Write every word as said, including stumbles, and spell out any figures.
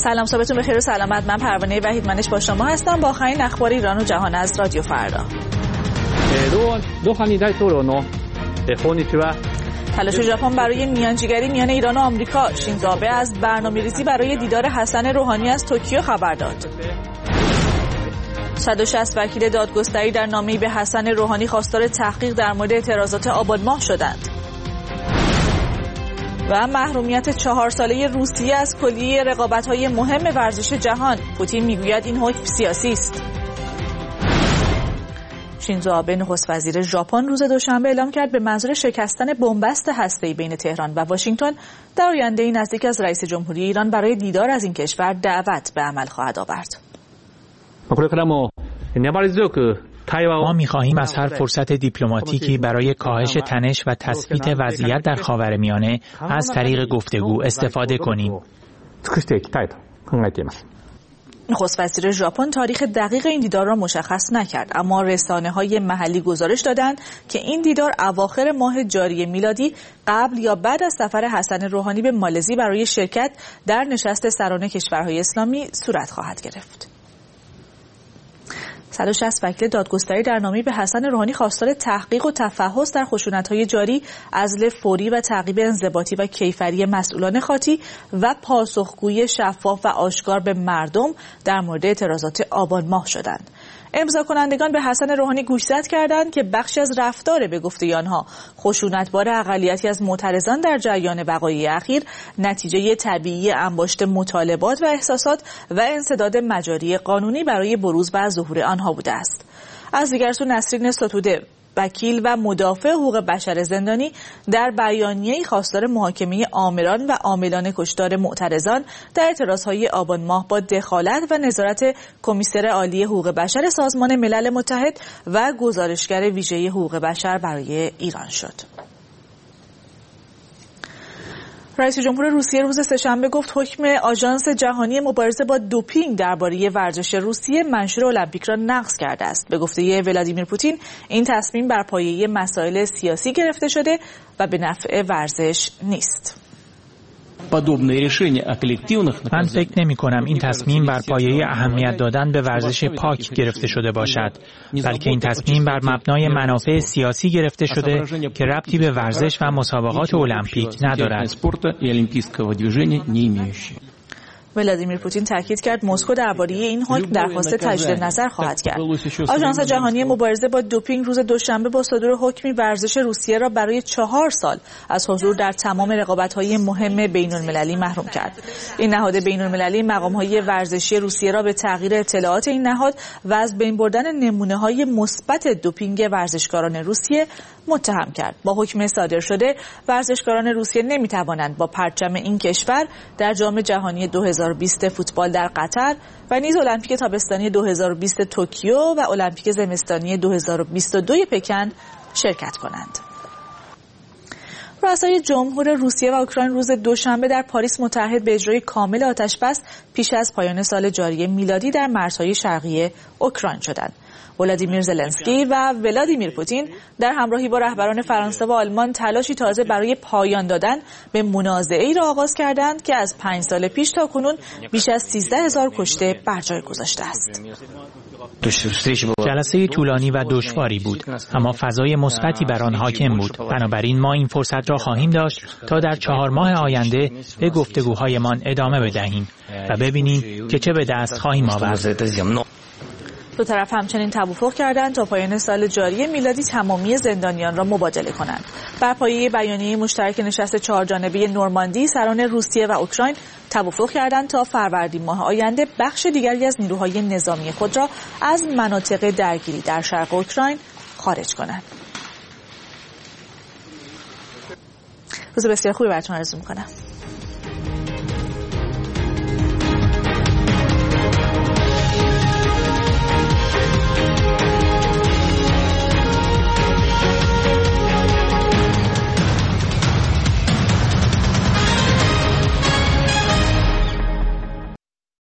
سلام، صبحتون بخیر و سلامت. من پروانه وحیدمنش با شما هستم با آخرین اخبار ایران و جهان از رادیو فردا. تلاش ژاپن برای میانجیگری میان ایران و آمریکا. شینزو آبه از برنامه‌ریزی برای دیدار حسن روحانی از توکیو خبر داد. صد و شصت وکیل دادگستری در نامه‌ای به حسن روحانی خواستار تحقیق در مورد اعتراضات آبان ماه شدند. و محرومیت چهار ساله روسیه از کلیه رقابت‌های مهم ورزش جهان. پوتین میگوید این حکم سیاسی است. شینزو آبه نخست وزیر ژاپن روز دوشنبه اعلام کرد به منظور شکستن بنبست هسته‌ای بین تهران و واشنگتن در آینده‌ای نزدیک از رئیس جمهوری ایران برای دیدار از این کشور دعوت به عمل خواهد آورد. ما می‌خواهیم از هر فرصت دیپلماتیکی برای کاهش تنش و تثبیت وضعیت در خاورمیانه از طریق گفتگو استفاده کنیم. نخست وزیر ژاپن تاریخ دقیق این دیدار را مشخص نکرد، اما رسانه‌های محلی گزارش دادند که این دیدار اواخر ماه جاری میلادی قبل یا بعد از سفر حسن روحانی به مالزی برای شرکت در نشست سران کشورهای اسلامی صورت خواهد گرفت. صد و شصت وکیل دادگستری در نامه‌ای به حسن روحانی خواستار تحقیق و تفحص در خشونت‌های جاری، عزل فوری و تعقیب انضباطی و کیفری مسئولان خاطی و پاسخگویی شفاف و آشکار به مردم در مورد اعتراضات آبان ماه شدند. امضا کنندگان به حسن روحانی گوشزد کردند که بخشی از رفتار به گفته آنها خشونتبار اقلیتی از معترضان در جریان وقایع اخیر نتیجه طبیعی انباشت مطالبات و احساسات و انسداد مجاری قانونی برای بروز و ظهور آنها بوده است. از دیگر سو نسرین ستوده، وکیل و مدافع حقوق بشر زندانی، در بیانیه‌ای خواستار محاکمه آمران و عاملان کشتار معترضان در اعتراضهای آبان ماه با دخالت و نظارت کمیسر عالی حقوق بشر سازمان ملل متحد و گزارشگر ویژه حقوق بشر برای ایران شد. رئیس جمهور روسیه روز سه‌شنبه گفت حکم آژانس جهانی مبارزه با دوپینگ درباره ورزش روسیه منشور المپیک را نقض کرده است. به گفته ولادیمیر پوتین این تصمیم بر پایه مسائل سیاسی گرفته شده و به نفع ورزش نیست. من فکر نمی کنم این تصمیم بر پایه اهمیت دادن به ورزش پاک گرفته شده باشد، بلکه این تصمیم بر مبنای منافع سیاسی گرفته شده که ربطی به ورزش و مسابقات المپیک ندارد. ولادیمیر پوتین تاکید کرد مسکو درباره این حکم درخواست تجدید نظر خواهد کرد. آژانس جهانی مبارزه با دوپینگ روز دوشنبه با صدور حکمی ورزش روسیه را برای چهار سال از حضور در تمام رقابت‌های مهم بین‌المللی محروم کرد. این نهاد بین‌المللی مقام‌های ورزشی روسیه را به تغییر اطلاعات این نهاد و از بین بردن نمونه‌های مثبت دوپینگ ورزشکاران روسیه متهم کرد. با حکم صادر شده ورزشکاران روسیه نمی‌توانند با پرچم این کشور در جام جهانی دو هزار و بیست فوتبال در قطر و نیز المپیک تابستانی دو هزار و بیست توکیو و المپیک زمستانی دو هزار و بیست و دو پکن شرکت کنند. رؤسای جمهور روسیه و اوکراین روز دوشنبه در پاریس متعهد به اجرای کامل آتش‌بس پیش از پایان سال جاری میلادی در مرزهای شرقی اوکراین شدند. ولادیمیر زلنسکی و ولادیمیر پوتین در همراهی با رهبران فرانسه و آلمان تلاشی تازه برای پایان دادن به منازعه‌ای را آغاز کردند که از پنج سال پیش تا کنون بیش از سیزده هزار کشته بر جای گذاشته است. جلسه طولانی و دشواری بود، اما فضای مثبتی بر آن حاکم بود. بنابراین ما این فرصت را خواهیم داشت تا در چهار ماه آینده به گفتگوهایمان ادامه بدهیم و ببینیم که چه به دست خواهیم آورد. دو طرف همچنین توافق کردند تا پایان سال جاری میلادی تمامی زندانیان را مبادله کنند. بر پایه بیانیه مشترک نشست چهار جانبه نورماندی، سران روسیه و اوکراین توافق کردند تا فروردین ماه آینده بخش دیگری از نیروهای نظامی خود را از مناطق درگیری در شرق اوکراین خارج کنند. روز بسیار خوبی براتون آرزو می‌کنم.